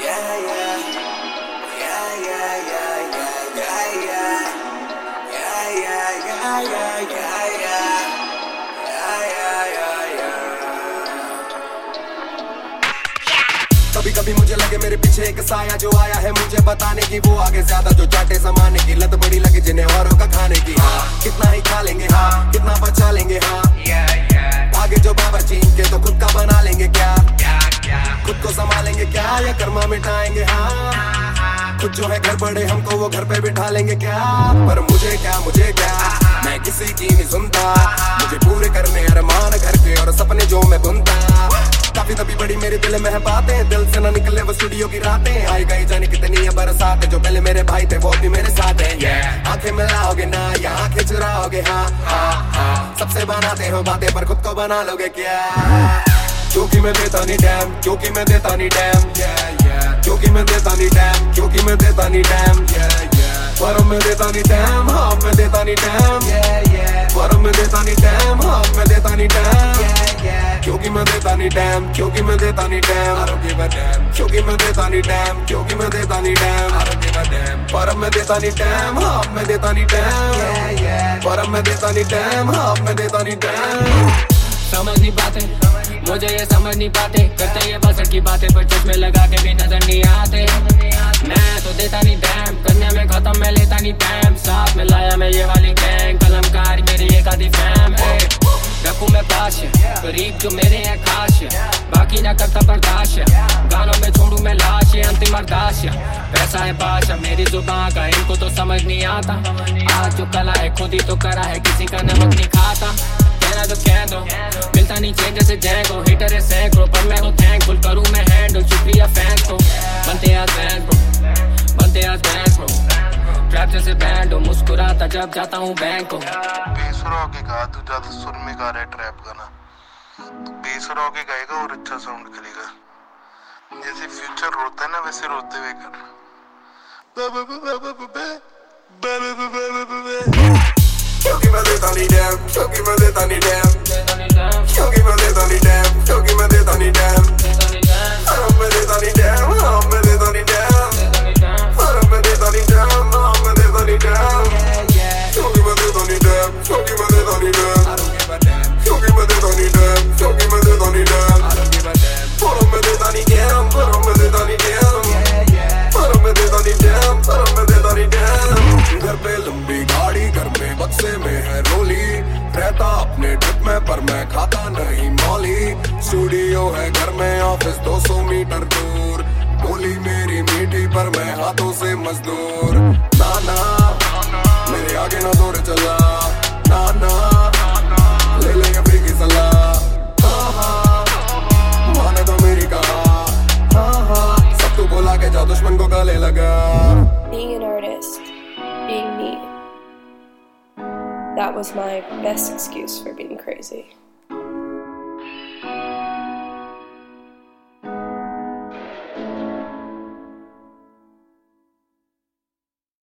कभी कभी मुझे लगे मेरे पीछे एक साया जो आया है मुझे बताने की, वो आगे ज्यादा जो चाटे समाने की लत बड़ी लगे जिन्हें औरों का खाने की। हाँ कितना ही खा लेंगे, हाँ कितना बचा लेंगे, हाँ आगे जो बाबा चीन के तो खुद का बना लेंगे क्या, खुद को संभालेंगे क्या या कर्मा मिटाएंगे। हाँ खुद जो है घर बड़े हमको वो घर पे बिठा लेंगे क्या, पर मुझे क्या मैं किसी की नहीं सुनता, मुझे पूरे करने अरमान घर के और सपने जो मैं बुनता। काफी तभी बड़ी मेरे दिल में है बातें, दिल से ना निकले वो स्टूडियो की रातें, आई गई जाने कितनी है बरसात, जो पहले मेरे भाई थे वो भी मेरे साथ हैं। आंखें मिलाओगे ना या आंखें चुराओगे, हाँ सबसे बनाते हो बातें पर खुद को बना लोगे क्या, क्योंकि मैं देता नहीं डैम, क्योंकि मैं देता नहीं डैम, क्योंकि मैं देता नहीं डैम, क्योंकि मैं देता नहीं डैम, पर मैं देता नहीं डैम, हाँ मैं देता नहीं डैम, पर मैं देता नहीं डैम, हाँ मैं देता नहीं डैम, क्योंकि मैं देता नहीं डैम, क्योंकि मैं देता नहीं डैम, क्योंकि मैं देता नहीं डैम, क्योंकि मैं देता नहीं डैम, पर मैं देता नहीं डैम, हाँ मैं देता नहीं डैम, पर मैं देता नहीं डैम, हाँ मैं देता नहीं डैम। समझ नहीं पाते मुझे ये समझ नहीं पाते, करते ये बस की बातें पर चश्मे लगा के भी नजर नहीं आते। मैं तो देता नहीं डैम, करने में खत्म मैं लेता नहीं टाइम, साथ में लाया मैं ये वाली गैंग, कलमकारी मेरी एक आधी फैम है, रखूं मैं पाश करीब जो मेरे हैं खास, बाकी ना करता बर्दाश्त, गानों में छोड़ू मैं लाश, अंतिम अरदाश, पैसा है बादशाह मेरी जुबान का इनको तो समझ नहीं आता, आज जो कला है खुद ही तो करा है किसी का नमक नहीं खाता, कहना तो कह दो मिलता नहीं चेंज जैसे जैंगो, हिटर है सैकड़ों पर मैं हूँ थैंकफुल, करूँ मैं हैंडल शुक्रिया फैंस को, बनते आज बैंड ब्रो, बनते आज बैंड ब्रो, ट्रैप जैसे बैंड हो मुस्कुराता जब जाता हूँ बैंक को। बेसुरा होके गा, तू ज्यादा सुर में गा रहा है ट्रैप गाना, तू बेसुरा होके गाएगा और अच्छा साउंड करेगा, जैसे फ्यूचर रोता है ना वैसे रोते हुए कर। क्योंकि मैं देता नहीं डैम, क्योंकि मैं देता नहीं डैम, क्योंकि मैं देता नहीं डैम, क्योंकि मैं देता नहीं डैम, हाँ मैं देता नहीं डैम, हाँ मैं देता नहीं डैम, हाँ मैं देता नहीं डैम, हाँ मैं देता नहीं डैम, क्योंकि मैं देता नहीं डैम, क्योंकि मैं देता नहीं डैम, क्योंकि मैं देता नहीं डैम, क्योंकि मैं देता नहीं डैम, पर मैं देता नहीं डैम, पर मैं देता नहीं डैम, पर मैं देता नहीं डैम, पर मैं देता नहीं डैम। घर पे लंबी गाड़ी, घर में बक्से में है रोली, रहता अपने ट्रिप में पर मैं खाता नहीं मौली, स्टूडियो है घर में ऑफिस 200 मीटर दूर, बोली मेरी मीठी पर मैं हाथों से मजदूर, नाना मेरे आगे ना दौड़ चला, नाना ले ले अभी की सलाह, माने तो मेरी कहा, सब तू बोला के जा दुश्मन को गले लगा। Being an artist, being me, that was my best excuse for being crazy.